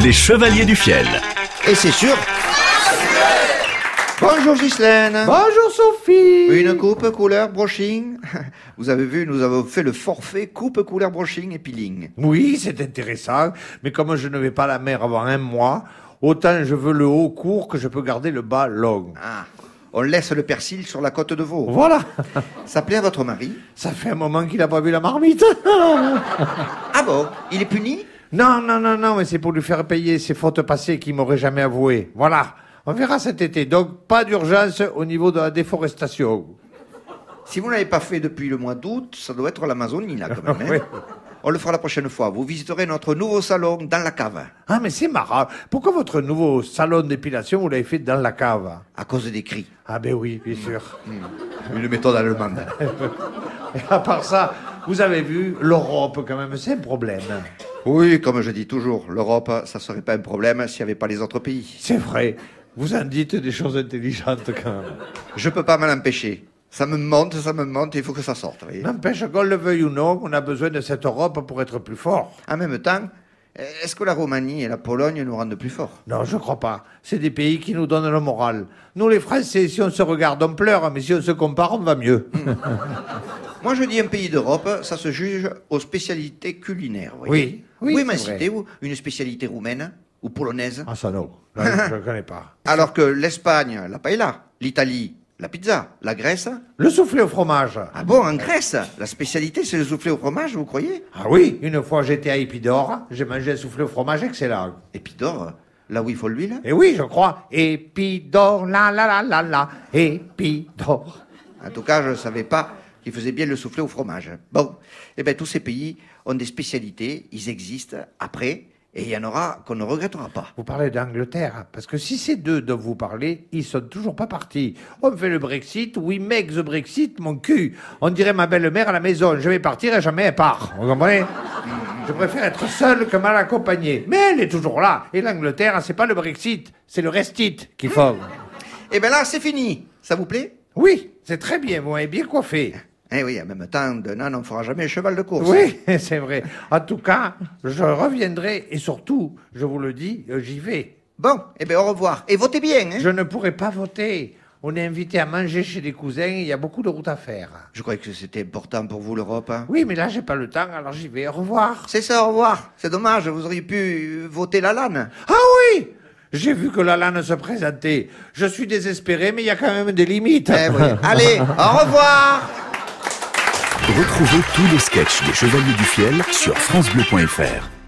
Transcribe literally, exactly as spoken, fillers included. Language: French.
Les Chevaliers du Fiel. Et c'est sûr. Bonjour Ghislaine. Bonjour Sophie. Une coupe couleur brushing. Vous avez vu, nous avons fait le forfait coupe couleur brushing et peeling. Oui, c'est intéressant, mais comme je ne vais pas à la mer avant un mois, autant je veux le haut court que je peux garder le bas long. Ah, on laisse le persil sur la côte de veau. Voilà. Ça plaît à votre mari? Ça fait un moment qu'il n'a pas vu la marmite. Ah bon? Il est puni? Non, non, non, non, mais c'est pour lui faire payer ses fautes passées qu'il m'aurait jamais avouées. Voilà. On verra cet été, donc pas d'urgence au niveau de la déforestation. Si vous ne l'avez pas fait depuis le mois d'août, ça doit être l'Amazonie là quand même. Hein. Oui. On le fera la prochaine fois. Vous visiterez notre nouveau salon dans la cave. Ah, mais c'est marrant. Pourquoi votre nouveau salon d'épilation, vous l'avez fait dans la cave? À cause des cris. Ah ben oui, bien sûr. Une méthode allemande. Et à part ça, vous avez vu, l'Europe quand même, c'est un problème. Oui, comme je dis toujours, l'Europe, ça serait pas un problème s'il n'y avait pas les autres pays. C'est vrai. Vous en dites des choses intelligentes quand même. Je peux pas m'en empêcher. Ça me monte, ça me monte, il faut que ça sorte. Vous voyez. N'empêche qu'on le veuille ou non, on a besoin de cette Europe pour être plus fort. En même temps, est-ce que la Roumanie et la Pologne nous rendent plus forts? Non, je crois pas. C'est des pays qui nous donnent le moral. Nous, les Français, si on se regarde, on pleure, mais si on se compare, on va mieux. Moi, je dis un pays d'Europe, ça se juge aux spécialités culinaires. Vous voyez. Oui, oui, oui, mais c'est vrai. citez-vous une spécialité roumaine ou polonaise? Ah, ça non. Là, je ne connais pas. Alors que l'Espagne, la paella, l'Italie, la pizza, la Grèce. Le soufflé au fromage. Ah bon, en Grèce, la spécialité, c'est le soufflé au fromage, vous croyez? Ah oui, une fois j'étais à Épidore, j'ai mangé un soufflé au fromage excellent. Épidore, là où il faut l'huile? Et oui, je crois. Épidore, la la la la la, Épidore. En tout cas, je ne savais pas qu'ils faisaient bien le soufflé au fromage. Bon, eh bien, tous ces pays ont des spécialités, ils existent après, et il y en aura qu'on ne regrettera pas. Vous parlez d'Angleterre, parce que si ces deux dont vous parlez, ils sont toujours pas partis. On fait le Brexit, we make the Brexit, mon cul. On dirait ma belle-mère à la maison, je vais partir et jamais elle part. Vous comprenez? Je préfère être seul que mal accompagné. Mais elle est toujours là. Et l'Angleterre, c'est pas le Brexit, c'est le restit qu'il faut. Eh bien là, c'est fini. Ça vous plaît? Oui, c'est très bien, vous m'avez bien coiffé. Eh oui, en même temps, d'un an, on ne fera jamais un cheval de course. Oui, c'est vrai. En tout cas, je reviendrai et surtout, je vous le dis, j'y vais. Bon, eh bien, au revoir. Et votez bien, hein? Je ne pourrai pas voter. On est invité à manger chez des cousins, il y a beaucoup de routes à faire. Je croyais que c'était important pour vous, l'Europe. Hein. Oui, mais là, j'ai pas le temps, alors j'y vais. Au revoir. C'est ça, au revoir. C'est dommage, vous auriez pu voter la lane. Ah oui! J'ai vu que la lane se présentait. Je suis désespéré, mais il y a quand même des limites. Eh oui. Allez, au revoir! Retrouvez tous les sketchs des Chevaliers du Fiel sur francebleu point fr.